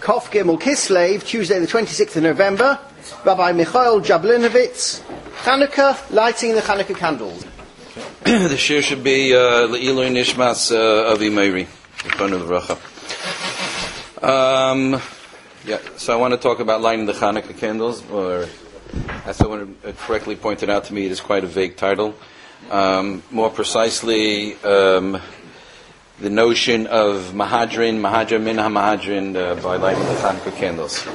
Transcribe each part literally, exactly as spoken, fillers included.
Kof Gimel Kislev, Tuesday the twenty-sixth of November. Rabbi Michael Jablonowitz, Hanukkah, lighting the Hanukkah candles. The shir should be Le'ilui Nishmas Avi Meiri, Yifanu L'Vracha. Um, yeah, so I want to talk about lighting the Hanukkah candles, or as someone correctly pointed out to me, it is quite a vague title. Um, more precisely, um, the notion of Mahadrin, Mahadrin, Min HaMahadrin, uh, by lighting the Hanukkah candles.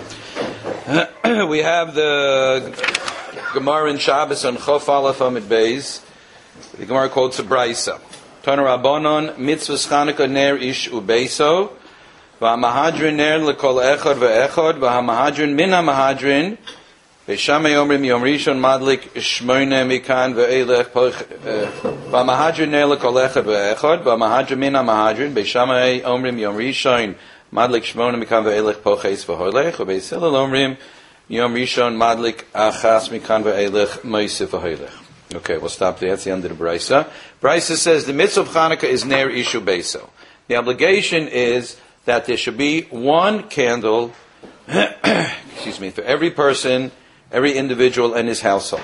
We have the Gemara in Shabbos on Chof Aleph Amid Beis. The Gemara quotes a Braisa. Tana Rabbanon, Mitzvahs Chanukah Ner Ish Ubeiso, V'hamahadrin Ner L'kol Echad V'echad, V'hamahadrin Min HaMahadrin, V'shamei Omrim Yom Rishon Madlik Shmoine Mikan V'elech Poch, V'hamahadrin Ner L'kol Echad V'echad, V'hamahadrin Min HaMahadrin, V'shamei Omrim Yom Rishon Madlik Shmoine Mikan V'elech Poches V'holech, V'beis Hillel Omrim Yom Rishon Madlik Achas Mikan V'elech Moisef V'holech. Okay, we'll stop there. That's the end of the Braisa. Braisa says the mitzvah of Chanukah is Ner Ishu Beiso. The obligation is that there should be one candle, excuse me, for every person, every individual in his household.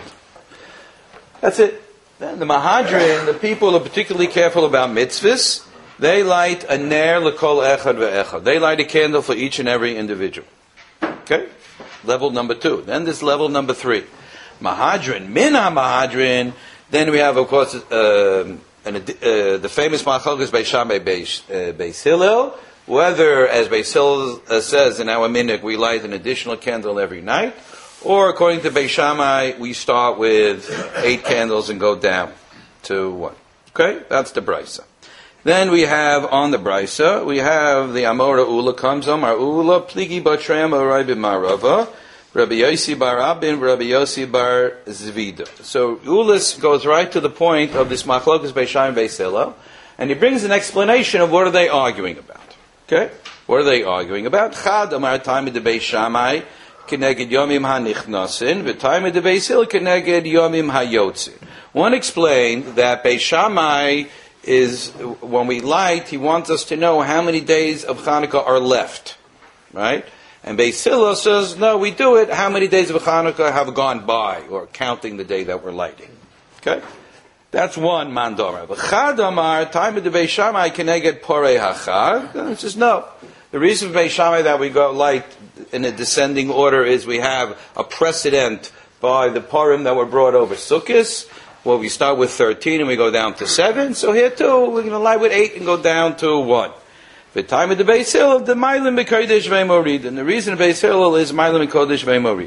That's it. Then the Mahadrin, the people who are particularly careful about mitzvahs, they light a Ner L'kol Echad Ve'echad. They light a candle for each and every individual. Okay? Level number two. Then there's level number three. Mahadrin, Min HaMahadrin. Then we have, of course, uh, an, uh, the famous Machlokes Beis Shammai Beis uh, Beis Hillel. Whether, as Beis Hillel uh, says in our minhag, we light an additional candle every night, or according to Beis Shammai, we start with eight candles and go down to one. Okay, that's the Braisa. Then we have on the Braisa, we have the Amora Ula comes on Mar Ula Pligi Batreim Orai B'Marava. Rabbi Yossi bar Abin, Rabbi Yossi bar Zvida. So Ulis goes right to the point of this Machlokes Beis Shammai Beis Hillel, and he brings an explanation of what are they arguing about. Okay, what are they arguing about? Chad Amar Taimid Beis Shammai Keneged Yomim HaNichnasin, v'Taimid Beis Hillel Keneged Yomim HaYotzin. One explained that Beis Shammai is when we light, he wants us to know how many days of Chanukah are left, right? And Beis Hillel says, no, we do it, how many days of Chanukah have gone by, or counting the day that we're lighting. Okay? That's one mandora. V'chad amar, time of the Beis Shammai, keneged porei hachag. He says, no. The reason for Beis Shammai that we go light in a descending order is we have a precedent by the Purim that were brought over Sukkot. Well, we start with thirteen and we go down to seven. So here too, we're going to light with eight and go down to one. The time of the Beis Hillel, the Mailim B'Kodesh Ve'Morid, and the reason Beis Hillel is Mailim B'Kodesh Ve'Morid.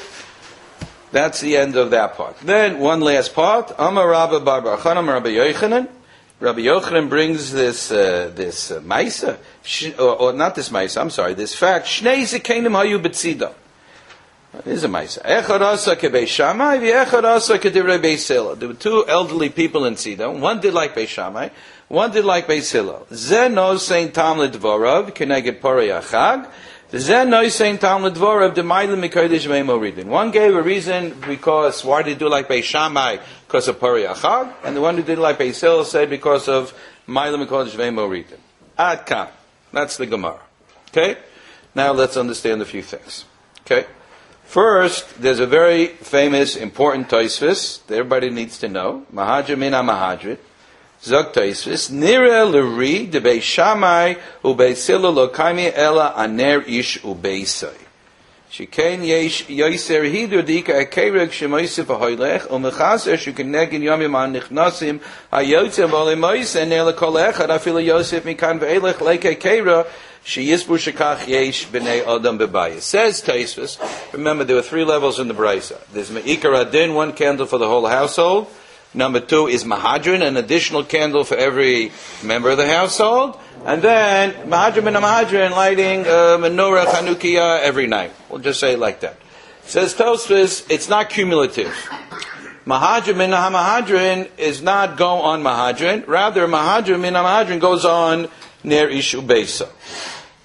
That's the end of that part. Then one last part. Amar Rabba Bar Bar Chanam Rabbi Yochanan. Rabbi Yochanan brings this uh, this uh, Maisa, sh- or, or not this Maisa. I'm sorry, this fact. Shnei Zekanim Hayu B'Tzida. This is a Maisa. Echad Asa Kebeis Shammai, v'Echad Asa Kedivrei Beis Hillel. There were two elderly people in Tzida. One did like Beis Shammai. One did like Beis Hillel. Ze no sein tam ledvorav keneged porei hachag. Ze no sein tam ledvorav demailim mikodesh ve'moridin. One gave a reason because why did he do like Beis Shammai? Because of porei hachag, and the one who did like Beis Hillel said because of mailim mikodesh ve'moridin. Ad kam. That's the Gemara. Okay. Now let's understand a few things. Okay. First, there's a very famous, important Tosfos that everybody needs to know. Mahadrin min HaMahadrin. Zog Tosfos, Nira l'ri de Beis Shammai u'Beis Hillel lo kaimi ela aner ish u'beisai. Shikein yesh yoser hidur dika akereg shemoisef ha'hoylech u'mechaser shukenegin yomim ha'nichnasim ha'yotzim v'alemois ener l'kol echad afilu Yosef mikan ve'elech leike kera sheyisbu shekach yesh b'nei adam bebayis. Says Tosfos, remember there were three levels in the Braisa. There's me'ikar adin, one candle for the whole household. Number two is Mahadrin, an additional candle for every member of the household. And then Mahadrin and Mahadrin lighting uh, menorah Chanukiah every night. We'll just say it like that. Says Tosfos, it's not cumulative. Mahadrin min HaMahadrin is not go on Mahadrin. Rather, Mahadrin min HaMahadrin goes on Ner Ish Ubeisa.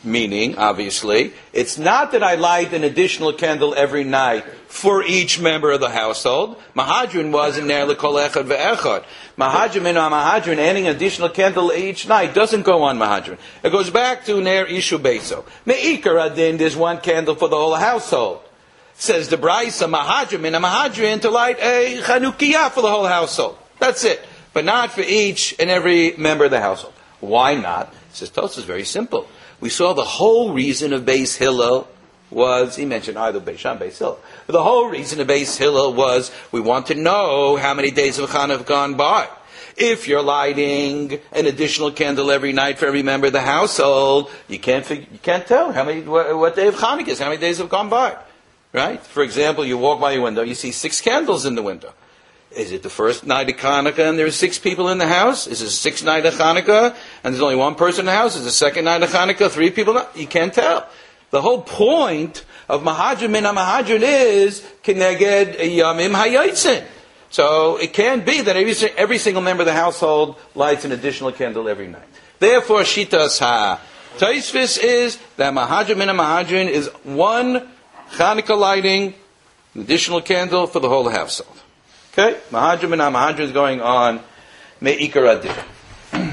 Meaning, obviously, it's not that I light an additional candle every night for each member of the household. Mahadrin was in Ner L'Kol Echad Ve'echad. Mahadrin and Mahadrin, adding an additional candle each night, doesn't go on Mahadrin. It goes back to Ner Ishu Beso. Me'ikar Adin, there's one candle for the whole household. Says the Braisa, Mahadrin and Mahadrin to light a Chanukiyah for the whole household. That's it. But not for each and every member of the household. Why not? Says Tosfos, very simple. We saw the whole reason of Beis Hillel was, he mentioned either Beis Sham, Beis Hillel. But the whole reason of Beis Hillel was we want to know how many days of Chanukah have gone by. If you're lighting an additional candle every night for every member of the household, you can't fig- you can't tell how many what, what day of Chanukah is, how many days have gone by. Right? For example, you walk by your window, you see six candles in the window. Is it the first night of Hanukkah and there are six people in the house? Is it the sixth night of Hanukkah and there's only one person in the house? Is it the second night of Hanukkah, three people? You can't tell. The whole point of Mahadrin min Mahadrin is Keneged Yamim Hayotzin. So it can't be that every, every single member of the household lights an additional candle every night. Therefore, Shitas Ha Tosfos is that Mahadrin min Mahadrin is one Hanukkah lighting, an additional candle for the whole household. Okay, Mahadrin and Mahadrin is going on Me'ikar Adin.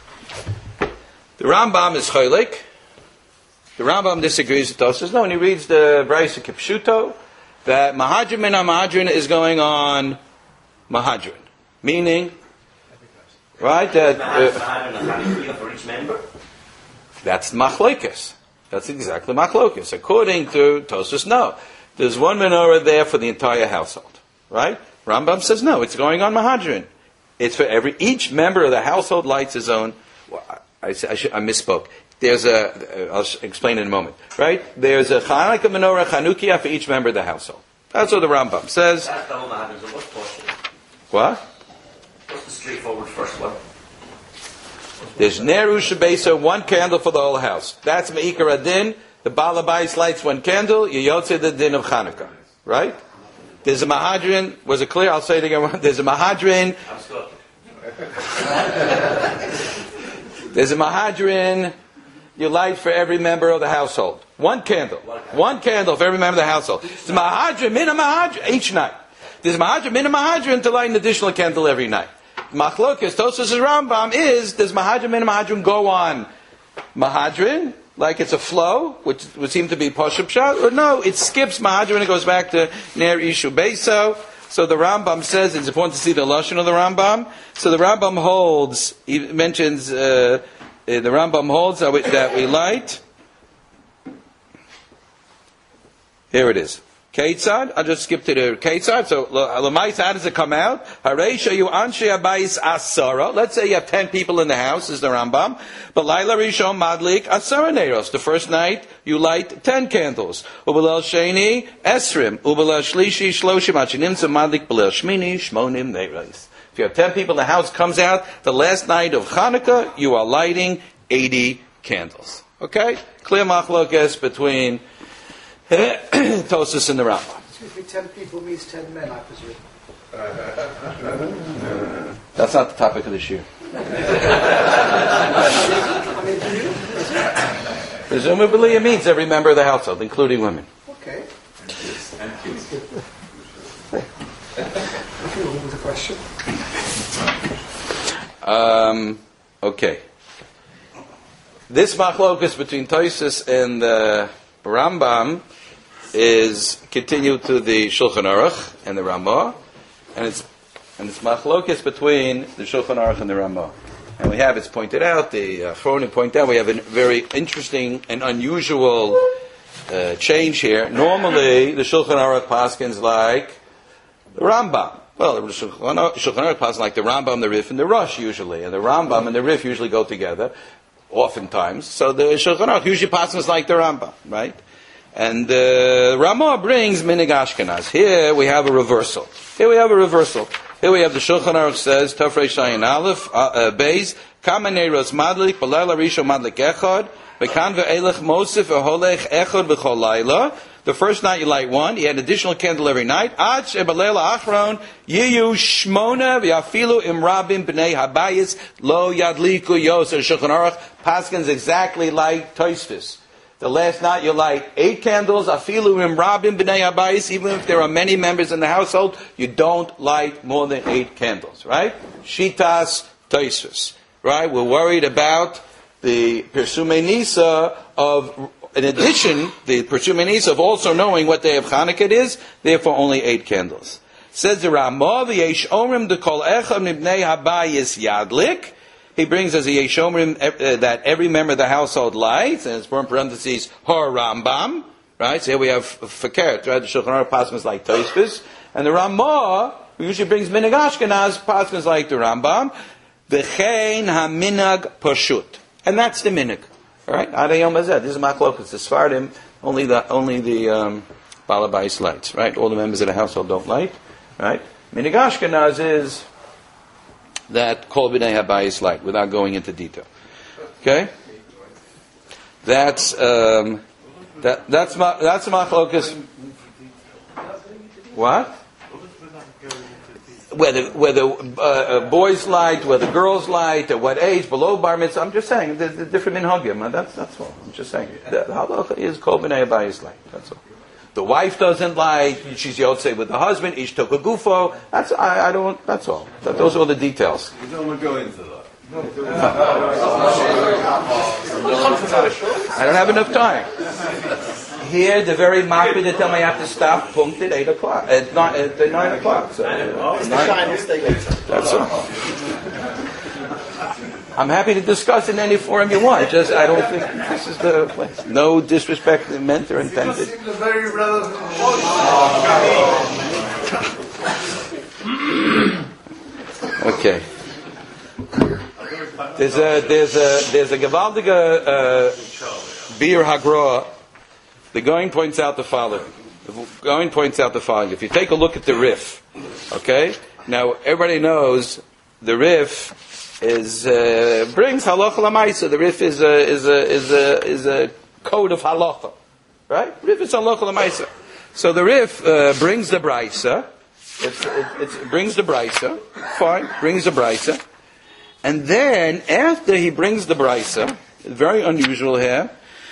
The Rambam is Cholik. The Rambam disagrees with Tosfos. No, when he reads the Braisa Kipshuto, that Mahadrin and Mahadrin is going on Mahadrin. Meaning, right, that... Uh, for each member? That's Machlokes. That's exactly Machlokes. According to Tosfos, no. There's one menorah there for the entire household. Right? Rambam says no, it's going on Mahadrin. It's for every, each member of the household lights his own, well, I, I, I, should, I misspoke. There's a, I'll explain in a moment, right? There's a Chanukah menorah, Chanukiyah for each member of the household. That's what the Rambam says. That's the whole Mahadrin, so what's portion? What? What's the straightforward first one? There's Neru Shabesa, one candle for the whole house. That's Me'ikar Adin. The Baal Habayis lights one candle, you Yotze the din of Chanukah. Right? There's a Mahadrin. Was it clear? I'll say it again. There's a Mahadrin. There's a Mahadrin. You light for every member of the household. One candle. One candle for every member of the household. There's a Mahadrin, min a Mahadrin, each night. There's a Mahadrin, min a Mahadrin to light an additional candle every night. Machlokes, Tosfos' Rambam is, does Mahadrin, min a Mahadrin go on Mahadrin? Like it's a flow, which would seem to be Pashup Shah, or no, it skips Mahadrin and it goes back to Ner Ishu Beso. So the Rambam says, it's important to see the Lashon of the Rambam. So the Rambam holds, he mentions, uh, the Rambam holds that we, that we light. Here it is. Keitzad, I'll just skip to the Keitzad. So, Lamais, how does it come out? Hareisha you anshe abayis asara. Let's say you have ten people in the house, is the Rambam. But Laila Rishon Madlik asara neiros. The first night, you light ten candles. Ubelel Sheni, Esrim. Ubelel Shlishi, Shloshim, Achinimza Madlik, Belel Shmini, Shmonim neiros. If you have ten people in the house, comes out, the last night of Hanukkah, you are lighting eighty candles. Okay? Clear machlokes between Tosfos and the Rambam. Excuse me, ten people means ten men, I presume. That's not the topic of this year. Presumably it means every member of the household, including women. Okay. Thank you. What was the question? Um, okay. This machlokus between Tosfos and the Rambam is continued to the Shulchan Aruch and the Ramah, and it's and it's machlokes between the Shulchan Aruch and the Ramah. And we have, it's pointed out, the Achronim point out, we have a very interesting and unusual uh, change here. Normally, the Shulchan Aruch paskins like the Rambam. Well, the Shulchan Aruch paskins like the Rambam, the Rif, and the Rosh usually, and the Rambam and the Rif usually go together, oftentimes. So the Shulchan Aruch usually paskins like the Rambam, right? And uh, Ramah brings Minig Ashkenaz. Here we have a reversal. Here we have a reversal. Here we have the Shulchan Aruch says, Tafrei Shayin Aleph, Beis, Kamaneiros Madlik, Balayla Risho Madlik Echad, Bekan Ve'elech Mosif Eholech Echad B'chol Laila. The first night you light one, you had an additional candle every night. Ad Shebalayla Achron, Yiyu Shmona V'yafilu Imrabim B'nei Habayis Lo Yadliku Yos. Shulchan Aruch paskins exactly like Tosfos. The last night you light eight candles. Afilu im rabim b'nei habayis. Even if there are many members in the household, you don't light more than eight candles. Right? Shitas Tosfos. Right? We're worried about the Pirsumei Nisa of, in addition, the Pirsumei Nisa of also knowing what day of Chanukah it is. Therefore, only eight candles. Says the Ramah, v'yesh omrim dekol echad mibnei habayis yadlik. He brings as a yesh omrim uh, that every member of the household lights, and it's in parentheses Har Rambam. Right. So here we have Fakert. Right. The Shulchan Aruch pasuk like Tosfos, and the Ramah usually brings Minhag Ashkenaz pasuk like the Rambam. V'chein haminag pashut, and that's the minhag. All right. Adayom hazeh. This is machlokas. The Sfardim only the only the um, Balabais lights. Right. All the members of the household don't light. Right? Minhag Ashkenaz is that Kol B'nei Habayis light, without going into detail. Okay? That's um, that that's my that's machlokas. What? Whether whether uh, boys light, whether girls light, at what age, below bar mitzvah. I'm just saying the, the different minhagim. That's that's all. I'm just saying the halacha is Kol B'nei Habayis light. That's all. The wife doesn't like, she's yotzei with the husband, ish took a gufo. That's, I, I don't, that's all. That, those are all the details. You don't want to go into that. I don't have enough time. Here, the very makbid that tell me I have to stop, punct at eight o'clock, at nine, at nine o'clock. So, uh, nine, that's all. I'm happy to discuss in any forum you want. Just I don't think this is the place. No disrespect meant or intended. Very relevant. Okay. There's a there's a there's a gewaltige uh, Bir Hagra. The Goin points out the following. The Goin points out the following. If you take a look at the Rif, okay. Now everybody knows the Rif is uh, brings halacha lamaisa. The Rif is a is a is a is a code of halacha, right? Rif is halacha lamaisa. So the Rif uh, brings the brisa. It's, it, it's, it brings the brisa. Fine, brings the brisa, and then after he brings the brisa, very unusual here.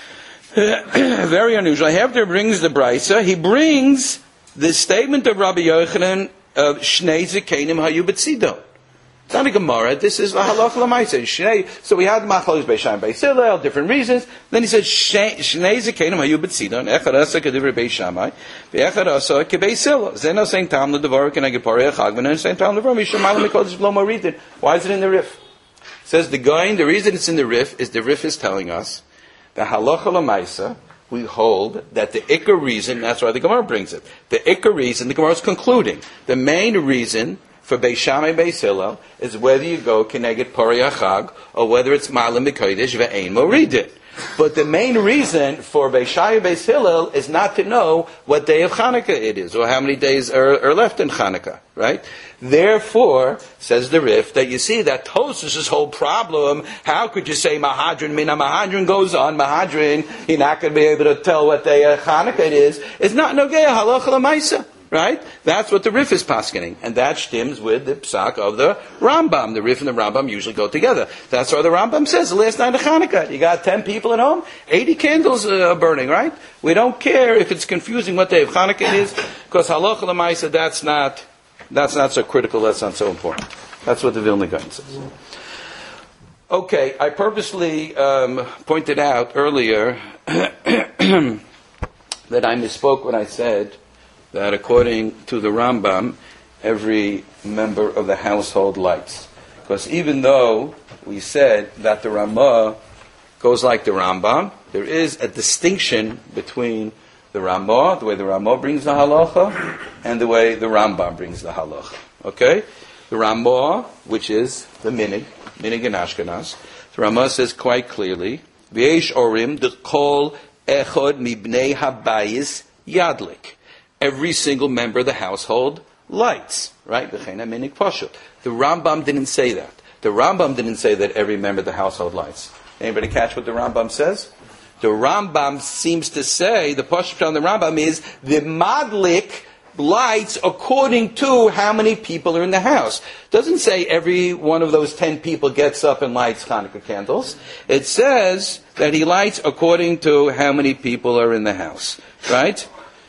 Very unusual. After he brings the brisa, he brings the statement of Rabbi Yochanan of Shnei Zekanim Hayu B'Tzidon. It's not a Gemara. This is a halacha l'maisa. So we had machlokes Beis Shammai, Beis Hillel, different reasons. Then he said Shnei Zekanim Hayu B'Tzidon. Echad asa k'divrei Beis Shammai, ve'echad asa k'Beis Hillel. Zeno saying tam l'devar k'neged parei achag, and saying tam l'devar mishamayim mikodesh v'lo moridin. Why is it in the Rif? It says the Goin. The reason it's in the Rif is the Rif is telling us the halacha l'maisa. We hold that the ikar reason. That's why the Gemara brings it. The ikar reason. The Gemara is concluding the main reason for Beis Shammai Beis Hillel is whether you go Keneged Parei Achag or whether it's Malam Mikodesh Ve'ein Moridin. But the main reason for Beis Shammai Beis Hillel is not to know what day of Chanukah it is or how many days are, are left in Chanukah, right? Therefore, says the Rif, that you see that Tosfos' whole problem, how could you say Mahadrin, Mina Mahadrin goes on, Mahadrin, you're not going to be able to tell what day of Chanukah it is. It's not Nogea Halacha L'Maisa. Right? That's what the Rif is paskening. And that stems with the psak of the Rambam. The Rif and the Rambam usually go together. That's why the Rambam says, the last night of Chanukah, you got ten people at home, eighty candles uh, are burning, right? We don't care if it's confusing what day of Chanukah it is, because halacha l'maisa, that's not, that's not so critical, that's not so important. That's what the Vilna Gaon says. Okay, I purposely um, pointed out earlier that I misspoke when I said that according to the Rambam, every member of the household lights. Because even though we said that the Ramah goes like the Rambam, there is a distinction between the Ramah, the way the Ramah brings the halacha, and the way the Rambam brings the halacha. Okay? The Ramah, which is the minig, minig in Ashkenaz, the Ramah says quite clearly, V'yesh orim dekol echod mibnei habayis yadlik. Every single member of the household lights, right? The Rambam didn't say that. The Rambam didn't say that every member of the household lights. Anybody catch what the Rambam says? The Rambam seems to say, the Pashut on the Rambam is, the madlik lights according to how many people are in the house. Doesn't say every one of those ten people gets up and lights Hanukkah candles. It says that he lights according to how many people are in the house. Right?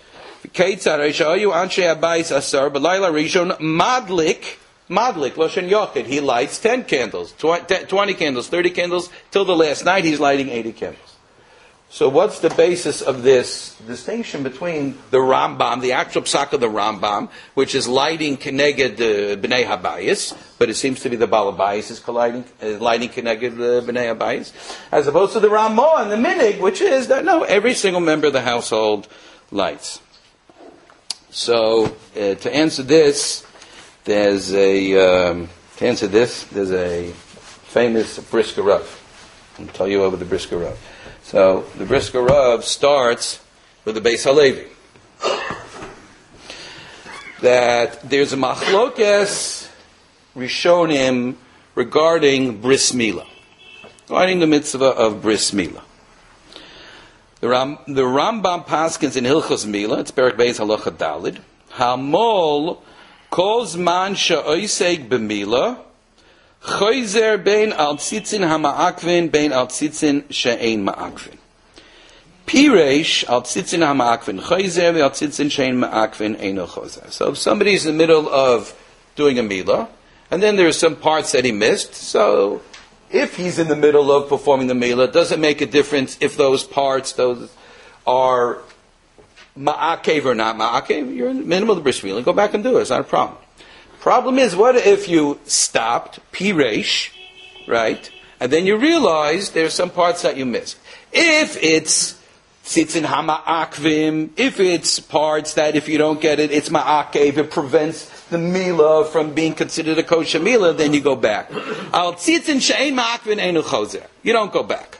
Madlik, Madlik, Loshen Yochid. He lights ten candles, twenty candles, thirty candles. Till the last night, he's lighting eighty candles. So what's the basis of this distinction between the Rambam, the actual psak of the Rambam, which is lighting keneged uh, b'nei habayis, but it seems to be the Baal Habayis is lighting, uh, lighting keneged uh, b'nei habayis, as opposed to the Ramah and the Minig, which is that no, every single member of the household lights. So uh, to answer this, there's a um, to answer this, there's a famous Brisker Rav. I'll tell you over the Brisker Rav. So the Brisker Rav starts with the Beis Halevi. That there's a machlokes rishonim regarding bris milah, regarding the mitzvah of bris milah. The, Ram, the Rambam paskins in Hilchos Milah, it's Perek Beis Halacha Dalid, Hamol kol zman she'oiseg b'milah choizer bein al tzitzin hama'akvin bein al tzitzin she'ein ma'akvin. Piresh al tzitzin hama'akvin choizer al tzitzin she'ein ma'akvin eino chozer. So if somebody's in the middle of doing a milah, and then there's some parts that he missed, so if he's in the middle of performing the milah, it doesn't make a difference if those parts those are ma'akev or not ma'akev. You're in the middle of the bris milah, go back and do it. It's not a problem. Problem is, what if you stopped, piresh, right, and then you realize there's some parts that you missed. If it's tzitzin hama'akvim, if it's parts that if you don't get it, it's ma'akev, it prevents the milah from being considered a kosher milah, then you go back. Al tzitzin she'ein ma'akvin einu chozer. You don't go back.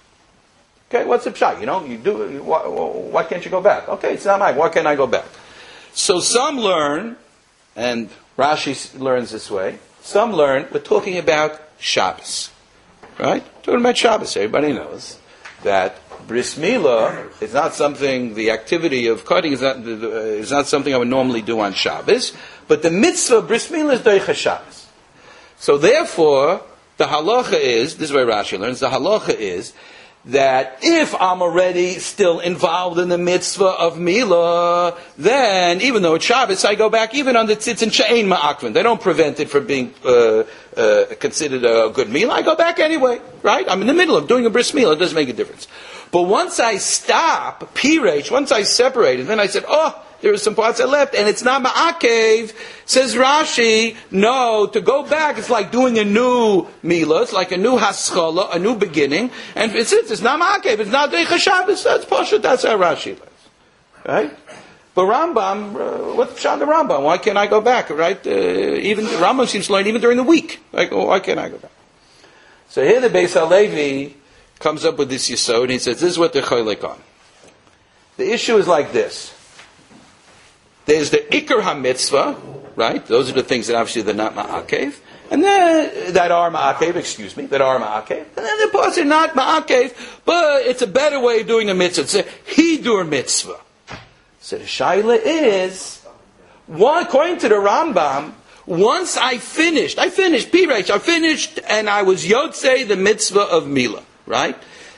Okay, what's the pshat? You know, you do. Why, why can't you go back? Okay, it's not mine. Why can't I go back? So some learn, and Rashi learns this way. Some learn, we're talking about Shabbos. Right? Talking about Shabbos. Everybody knows that bris milah is not something, the activity of cutting is not, is not something I would normally do on Shabbos, but the mitzvah of bris milah is doicha Shabbos. So therefore, the halacha is, this is where Rashi learns, the halacha is that if I'm already still involved in the mitzvah of milah, then even though it's Shabbos, I go back even on the tzitzin she'ein ma'akvin. They don't prevent it from being uh, uh, considered a good milah. I go back anyway, right? I'm in the middle of doing a bris milah. It doesn't make a difference. But once I stop, piresh, once I separate, and then I said, oh, there are some parts I left, and it's not ma'akev, says Rashi, no, to go back, it's like doing a new milah, it's like a new haskalah, a new beginning, and it's, it's not ma'akev, it's not deicha Shabbos, that's Pashut, that's how Rashi learns. Right? But Rambam, uh, what's Pshat the Rambam? Why can't I go back, right? Uh, even, Rambam seems to learn even during the week. Like, oh, why can't I go back? So here the Beis Halevi comes up with this yisod, and he says, this is what they're choylek on. The issue is like this. There's the Iker HaMitzvah, right? Those are the things that obviously they're not Ma'akev. And then, that are Ma'akev, excuse me, that are Ma'akev. And then the parts are not Ma'akev, but it's a better way of doing a mitzvah. It's a Hidur Mitzvah. So the Shaila is, one, according to the Rambam, once I finished, I finished, Piresh, I finished, and I was Yotzei, the mitzvah of Milah, right?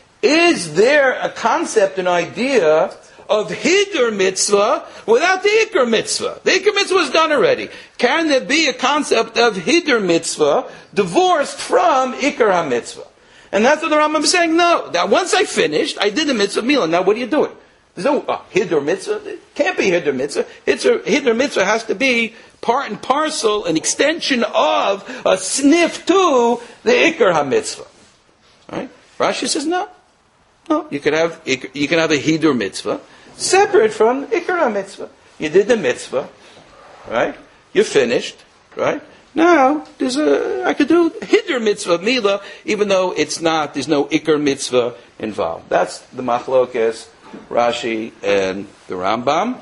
Is there a concept, an idea of Hidur mitzvah without the Iker mitzvah? The Iker mitzvah is done already. Can there be a concept of Hidur mitzvah divorced from Iker ha-mitzvah? And that's what the Rambam is saying. No. Now, once I finished, I did the mitzvah of Milah. Now, what are you doing? There's no uh, Hidur mitzvah. It can't be Hidur mitzvah. It's a, Hidur mitzvah has to be part and parcel, an extension of, a sniff to the Iker ha-mitzvah. Right? Rashi says no. No. You can have, you can have a Hidur mitzvah separate from Ikar mitzvah. You did the mitzvah, right? You finished, right? Now, there's a, I could do Hidur mitzvah, Milah, even though it's not, there's no Ikar mitzvah involved. That's the Machlokes, Rashi, and the Rambam.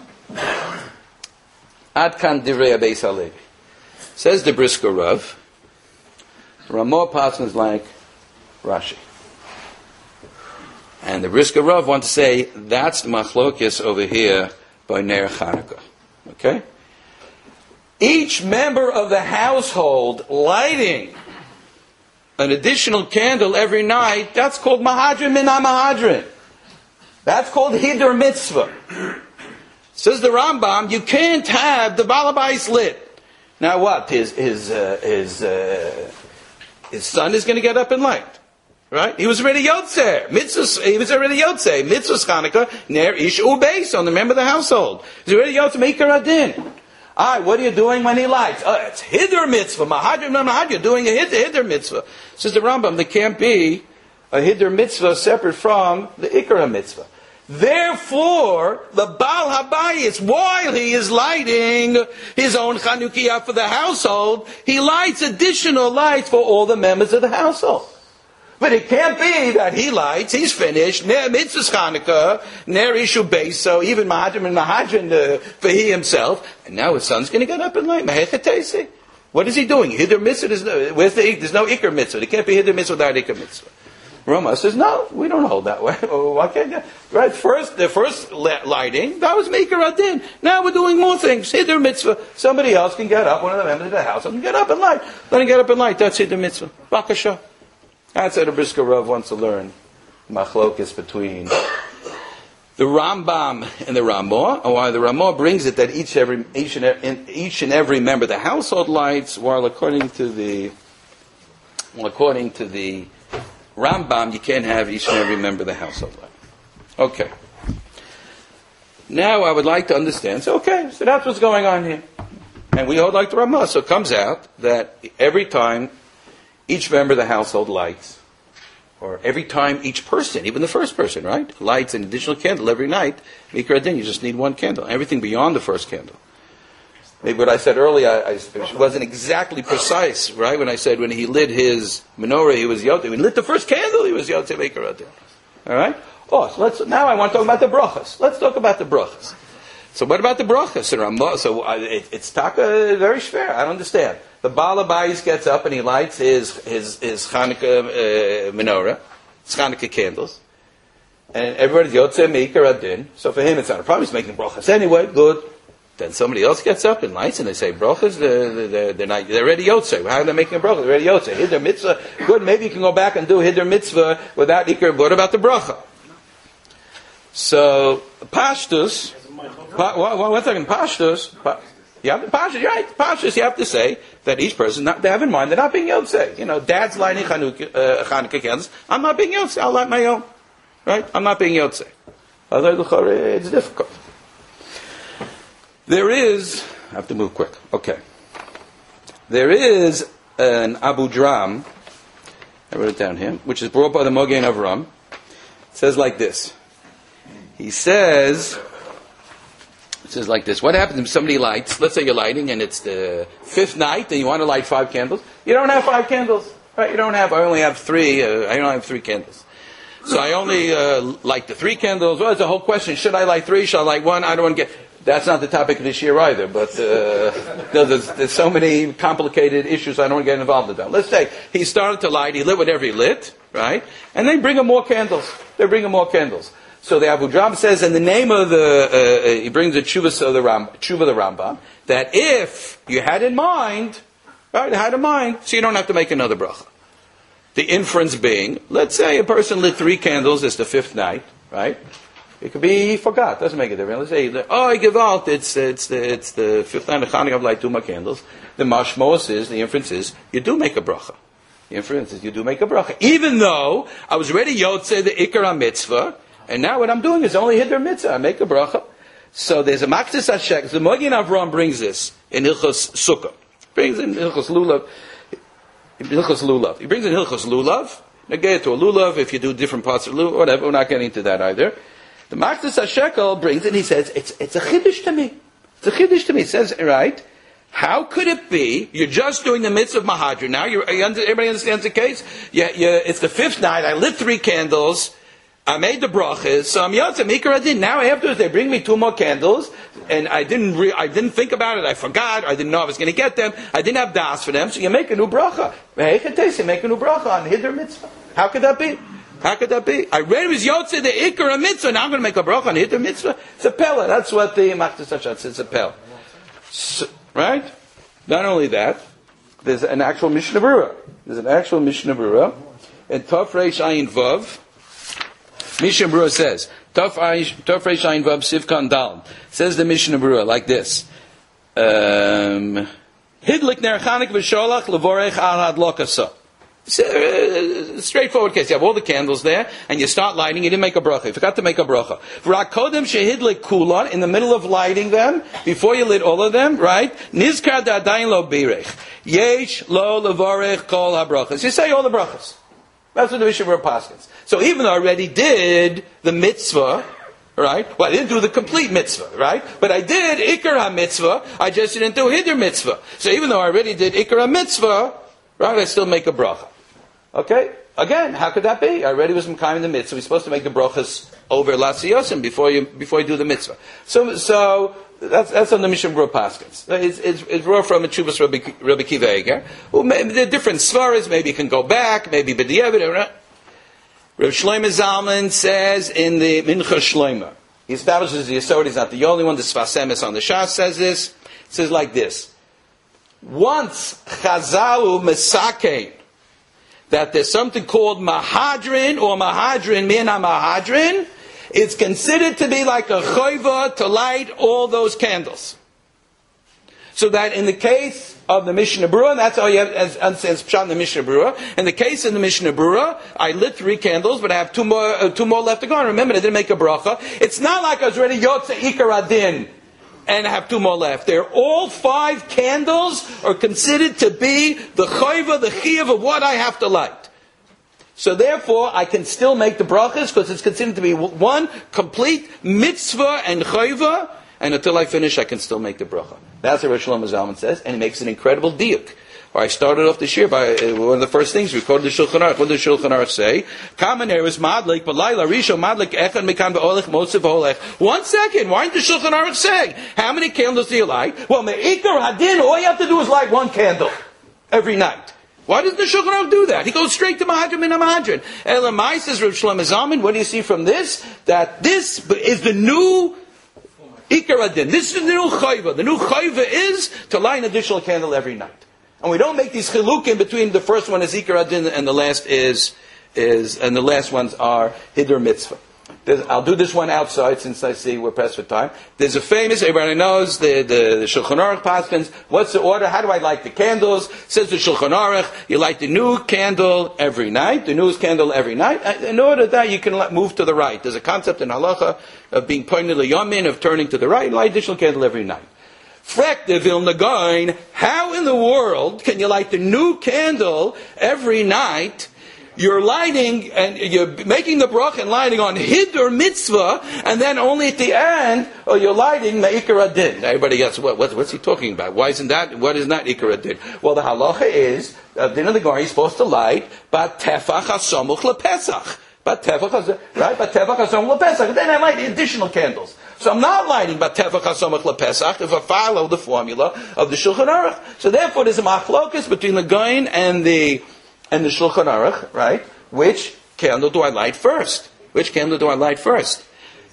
Ad kan divrei Beis Halevi. Says the Brisker Rav, Ramah Passon is like Rashi. And the Brisker Rav wants to say, that's the machlokes over here by Ner Chanukah. Okay? Each member of the household lighting an additional candle every night, that's called mahadrin min mahadrin. That's called hidur mitzvah. Says the Rambam, you can't have the balabais lit. Now what? His his uh, his uh, his son is going to get up and light, right? He was already yotzer. Mitzvah. He was already yotzer. Mitzvah Chanukah ner ish ubeis on the member of the household. He's already yotzer meikar adin. Ah, what are you doing when he lights? Oh, it's hidur mitzvah. Mahadrim mahadrim. You're doing a hidur, hidur mitzvah. Says the Rambam, there can't be a hidur mitzvah separate from the ikra mitzvah. Therefore, the Baal Habayis, while he is lighting his own Chanukiah for the household, he lights additional lights for all the members of the household. But it can't be that he lights, he's finished, Ner Mitzvah Chanukah, Ner Ishu Beis, so even Mahadrim and Mahadrin uh, for he himself, and now his son's going to get up and light. Mahechatesi. What is he doing? Hidur Mitzvah, there's no, where's the, there's no Iker Mitzvah. There can't be Hidur Mitzvah without Iker Mitzvah. Rama says, no, we don't hold that way. Why can't you? Right, first, the first lighting, that was Meikar Adin. Now we're doing more things. Hidur Mitzvah. Somebody else can get up, one of the members of the house, can get up and light. Let him get up and light. That's Hidur Mitzvah. Bakasha. That's what a Brisker Rav wants to learn. Machlokes between the Rambam and the Ramah, or why the Ramah brings it that each every each and every, each and every member of the household lights, while according to the well, according to the Rambam, you can't have each and every member of the household light. Okay. Now I would like to understand. So okay, so that's what's going on here, and we hold like the Ramah. So it comes out that every time each member of the household lights, or every time each person, even the first person, right, lights an additional candle every night, Mikra Adin, you just need one candle. Everything beyond the first candle. Maybe what I said earlier, I, I wasn't exactly precise, right? When I said when he lit his menorah, he was Yotze. When he lit the first candle, he was Yotze Mikra Adin. All right? Oh, so let's, now I want to talk about the brachas. Let's talk about the brachas. So what about the brachas? So uh, it, it's taka very schwer. I don't understand. The Baal Habayis gets up and he lights his his his Chanukah uh, menorah, his Chanukah candles, and everybody's Yotze Meikar Adin. So for him, it's not a problem. He's making brachas anyway. Good. Then somebody else gets up and lights, and they say brachas. They're, they're, they're not. They're already Yotze. How are they making a bracha? They're already Yotze. Hidur mitzvah. Good. Maybe you can go back and do hidur mitzvah without ikar. What about the bracha? So Pashtus. Pa, one, one second. Pashtus. Pa, You have Pashas, you're right. Pashas, you have to say that each person, not, they have in mind, they're not being Yotze. You know, Dad's lighting Chanukah, uh, Chanukah candles. I'm not being Yotze. I'll light my own. Right? I'm not being Yotze. It's difficult. There is, I have to move quick. Okay. There is an Abu Dram, I wrote it down here, which is brought by the Mogen Avram. It says like this. He says... It says like this. What happens if somebody lights, let's say you're lighting and it's the fifth night and you want to light five candles. You don't have five candles. Right? You don't have, I only have three, uh, I don't have three candles. So I only uh, light the three candles. Well, it's a whole question. Should I light three? Should I light one? I don't want to get, that's not the topic of this year either, but uh, no, there's, there's so many complicated issues I don't want to get involved in that. Let's say he started to light, he lit whatever he lit, right? And they bring him more candles. They bring him more candles. So the Abu Dram says, in the name of the, uh, he brings the Chuvas of the Ram, Chuva of the Rambam, that if you had in mind, right, had in mind, so you don't have to make another bracha. The inference being, let's say a person lit three candles, it's the fifth night, right? It could be he forgot, doesn't make a difference. Let's say, oh, I give out, it's, it's the, it's the fifth night of Chanukah, I've light two more candles. The mashmos is, the inference is, you do make a bracha. The inference is, you do make a bracha. Even though I was already Yotze, the Ikar mitzvah, and now what I'm doing is only hidur mitzvah. I make a bracha. So there's a Maktis Hashek. The Mogen Avram brings this in Hilchos Sukkah. Brings in Hilchos Lulav. Hilchos Lulav. He brings in Hilchos Lulav. Now get to a Lulav if you do different parts of Lulav. Whatever. We're not getting into that either. The Maktis Hashekel brings it. He says it's it's a chiddush to me. It's a chiddush to me. He says right. How could it be? You're just doing the mitzvah of Mahadra. Now you're, everybody understands the case. Yeah, yeah. It's the fifth night. I lit three candles. I made the brachas, so I'm Yotze Mikra Adin. Now afterwards they bring me two more candles, and I didn't re- I didn't think about it. I forgot. I didn't know I was going to get them. I didn't have das for them. So you make a new bracha. You make a new bracha on hidur mitzvah. How could that be? How could that be? I read it was Yotze the Ikar mitzvah. Now I'm going to make a bracha on hidur mitzvah. It's a pella. That's what the Maktis Hashem says. It's a pella. So, right? Not only that, there's an actual Mishnah Berurah. There's an actual Mishnah Berurah. And Tov Reish Ayin Vav, Mishnah Berurah says, Tov Reish Ayin Vav Sivkan Dal. Says the Mishnah Berurah like this. Um, Hidlik ner Chanik v'sholach levorech al hadlokasa. Straightforward case. You have all the candles there, and you start lighting. You didn't make a bracha. You forgot to make a bracha. V'rakodem shehidlik kulan, in the middle of lighting them, before you lit all of them, right? Nizkar da'adayin lo birech. Yesh lo levorech kol habrachas. You say all the brachas. That's what the Mishnah Berurah paskins. So even though I already did the mitzvah, right? Well, I didn't do the complete mitzvah, right? But I did Ikar HaMitzvah, I just didn't do Hider Mitzvah. So even though I already did Ikar HaMitzvah, right, I still make a bracha. Okay? Again, how could that be? I already was in the mitzvah. We're supposed to make the brachas over Lasiyosim before you before you do the mitzvah. So so that's that's on the Mishnah Berurah paskins. It's it's, it's raw from a Chuvas Rabbi, Rabbi Kiva Eger. Well, there are different svaras. Maybe you can go back. Maybe b'diavad. Right? Rav Shlomo Zalman says in the Mincha Shlomo, he establishes the Yesod, he's not the only one, the Sfas Emes on the Shas says this, it says like this, once Chazalu Mesake, that there's something called Mahadrin, or Mahadrin, Mina Mahadrin, it's considered to be like a choiva to light all those candles. So that in the case of the Mishnah Berurah, and that's all you have as understands Pshat in the Mishnah Berurah. In the case of the Mishnah Berurah, I lit three candles, but I have two more, uh, two more left to go. And remember, I didn't make a bracha. It's not like I was ready Yotze Ikar Adin, and I have two more left. They're all five candles are considered to be the chayva, the chiyuv of what I have to light. So therefore, I can still make the brachas because it's considered to be one complete mitzvah and chayva. And until I finish, I can still make the bracha. That's what Rosh Shlomo Zalman says, and he makes an incredible diuk. I started off this year by uh, one of the first things we quoted the Shulchan Aruch. What does the Shulchan Aruch say? Kamener is madlik, balayla risho madlik echan mekan be'olech motziv olech. One second, why didn't the Shulchan Aruch say? How many candles do you light? Well, me'ikar hadin, all you have to do is light one candle every night. Why doesn't the Shulchan Aruch do that? He goes straight to Mahadrin min Mahadrin. Elamai says Rav Shlomo Zalman, what do you see from this? That this is the new Ikar Adin. This is the new chayva. The new chayva is to light an additional candle every night. And we don't make these chilukim between the first one is Ikar Adin and the last is, is, and the last ones are Hider Mitzvah. There's, I'll do this one outside since I see we're pressed for time. There's a famous, everybody knows, the, the, the Shulchan Aruch paskins. What's the order? How do I light the candles? Says the Shulchan Aruch, you light the new candle every night, the newest candle every night. In order that you can move to the right. There's a concept in halacha of being pointed to yamin, of turning to the right, light additional candle every night. Frek de Vilna Gaon, how in the world can you light the new candle every night? You're lighting and you're making the bracha and lighting on Hidur Mitzvah, and then only at the end, oh, you're lighting Me'ikar Adin. Everybody gets, what, what, what's he talking about? Why isn't that, what is not Ikar Adin? Well, the halacha is, uh, Din of the Gaon, you're supposed to light Bat Tefach HaSamuch LePesach. Bat Tefach HaSamuch, right? Bat Tefach HaSamuch LePesach. Then I light the additional candles. So I'm not lighting Bat Tefach HaSamuch LePesach if I follow the formula of the Shulchan Aruch. So therefore there's a machlokus between the Gaon and the And the Shulchan Aruch, right? Which candle do I light first? Which candle do I light first?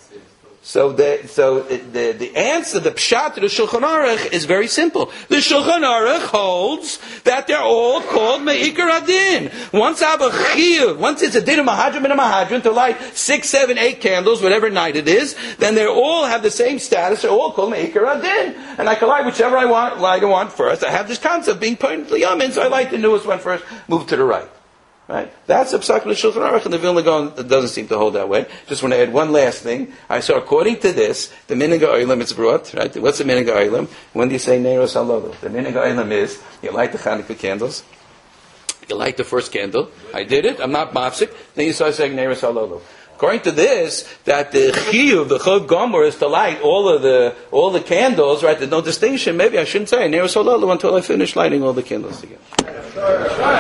So the so the the answer, the pshat to the Shulchan Aruch is very simple. The Shulchan Aruch holds that they're all called Me'ikar Adin. Once I have a chiyuv, once it's a din of Mahadrin and a Mahadrin to light six, seven, eight candles, whatever night it is, then they all have the same status. They're all called Me'ikar Adin, and I can light whichever I want, light I want first. I have this concept being pointed to the yamin, so I light the newest one first, move to the right. Right? That's the psak of the Shulchan Aruch, and the Vilna Gaon doesn't seem to hold that way. Just want to add one last thing. I saw, according to this, the Minhag HaOlam it's brought, right? What's the Minhag HaOlam? When do you say Neiros Halolu? The Minhag HaOlam is, you light the Chanukah candles, you light the first candle, I did it, I'm not mafsik, then you start saying Neiros Halolu. According to this, that the chiyuv, the chov gomer, is to light all of the all the candles, right? There's no distinction. Maybe I shouldn't say Neiros Halolu until I finish lighting all the candles together.